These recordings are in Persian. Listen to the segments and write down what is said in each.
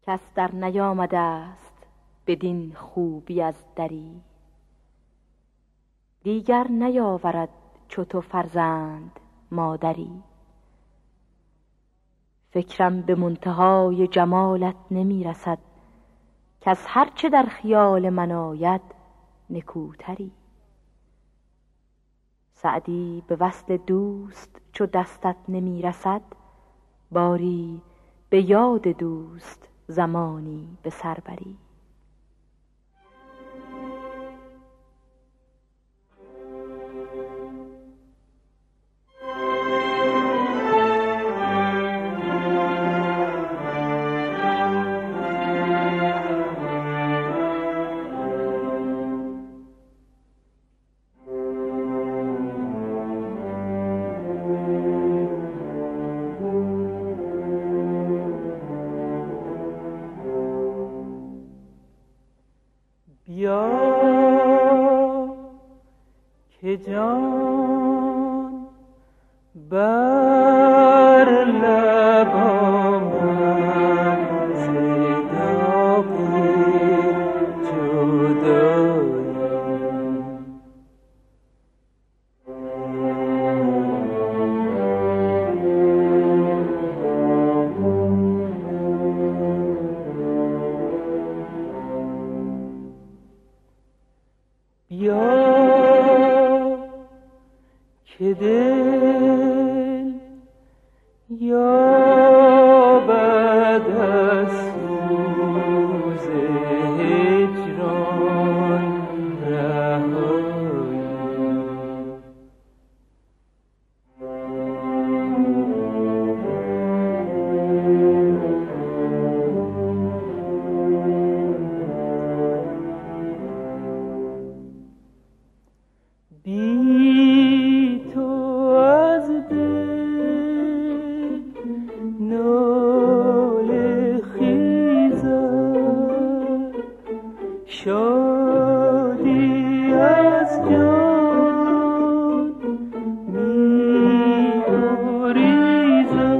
کس در نیامده است بدین خوبی از دری. دیگر نیاورد چو تو فرزند مادری. فکرم به منتهای جمالت نمی رسد، کز هر چه در خیال من آید نکوتری. سعدی به وصل دوست چو دستت نمی رسد، باری به یاد دوست زمانی به سر بری. بیا که جان بر لب آمد ز داغ جدایی. بیا که دل یابد از سوز هجران رهایی. بی تو از دل ناله خیزد، شادی از جان می گریزد.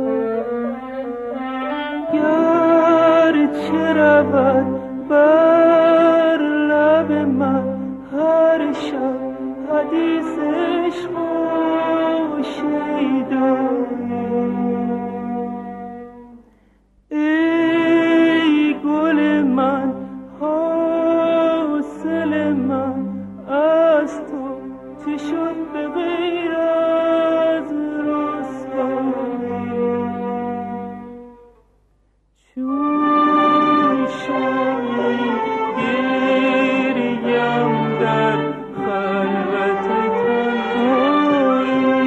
گرچه رود بر لب من هر شب حدیث عشق و شیدایی. ای گل من حاصل من از تو چه شد به غیر از رسوایی. چون شایی گریم در خلوت تنهایی.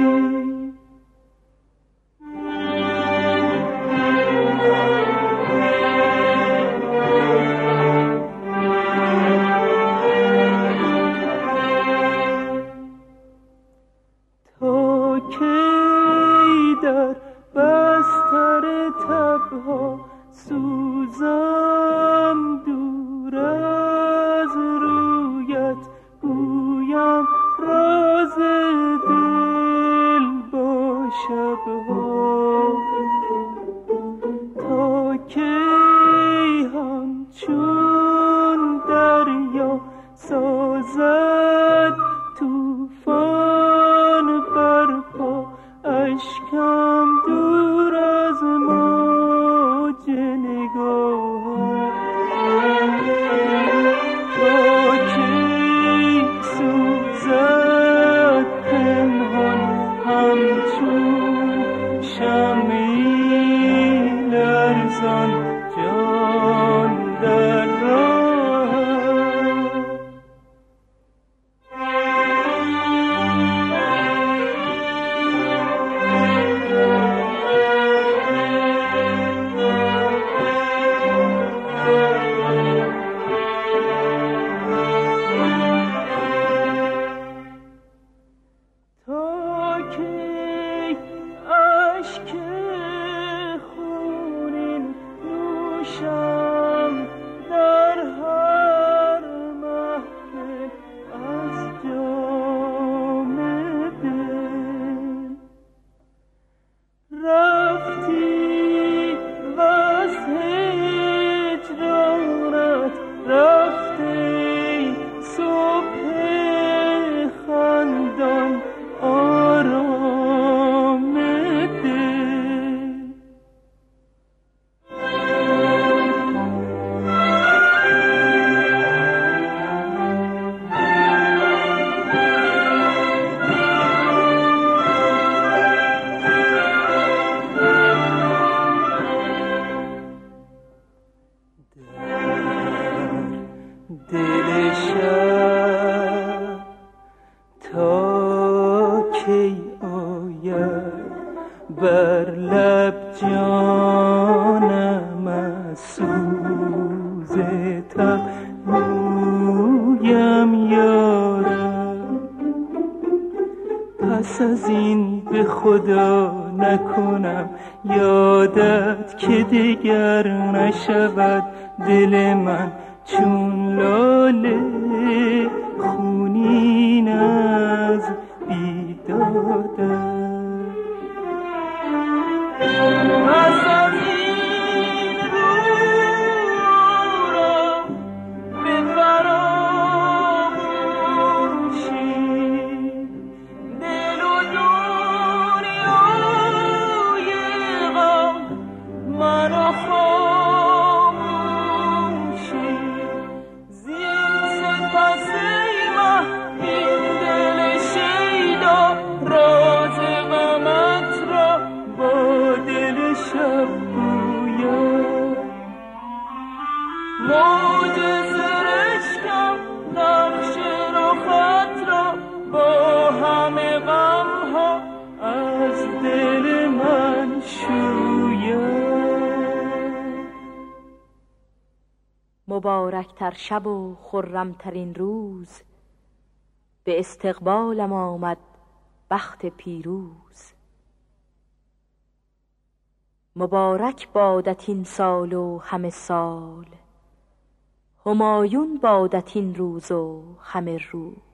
تا کی در بستر تبها سوزم دور از رویت، گویم راز دل با شبها. تا کی همچون دریا سازد طوفان برپا، اشکم دور از موج نگاهم. تا کی سوزد پنهان همچون شمعی لرزان جان در راهم. تا کی اشک خونین نوشم در هر محفل از جام دل. رفتی وز رویم یارم. پس از این به خدا نکنم یادت که دیگر نشود دل من چون لاله خونین از بیدادت. پس از این رو را به فراموشی دل و دنیای غم منو خاموشی زین سپس ای مه این دل شیدا راز غمت را با دل شب گویم. موج سرشکم نقش رخت را با همه غمها از دل من شویم. مبارکتر شب و خرمترین روز به استقبالم آمد بخت پیروز. مبارک بادت این سال و همه سال، همایون بادت این روز و همه روز.